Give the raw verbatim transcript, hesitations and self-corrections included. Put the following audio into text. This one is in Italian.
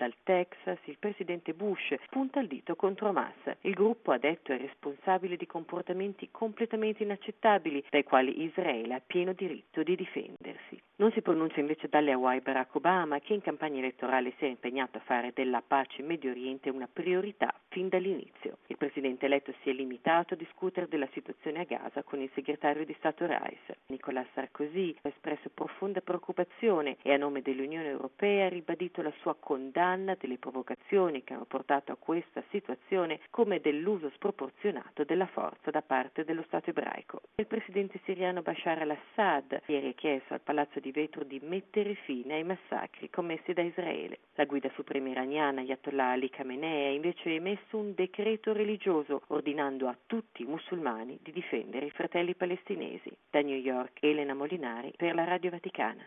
dal Texas, il presidente Bush punta il dito contro Hamas. Il gruppo, ha detto, è responsabile di comportamenti completamente inaccettabili dai quali Israele ha pieno diritto di difendersi. Non si pronuncia invece dalle Hawaii Barack Obama, che in campagna elettorale si è impegnato a fare della pace in Medio Oriente una priorità fin dall'inizio. Il presidente eletto si è limitato a discutere della situazione a Gaza con il segretario di Stato Rice. Nicolas Sarkozy ha espresso profonda preoccupazione e a nome dell'Unione Europea ha ribadito la sua condanna delle provocazioni che hanno portato a questa situazione, come dell'uso sproporzionato della forza da parte dello Stato ebraico. Il presidente siriano Bashar al-Assad ieri ha chiesto al Palazzo di Vetro di mettere fine ai massacri commessi da Israele. La guida suprema iraniana Ayatollah Ali Khamenei ha invece emesso un decreto religioso ordinando a tutti i musulmani di difendere i fratelli palestinesi. Da New York, Elena Molinari per la Radio Vaticana.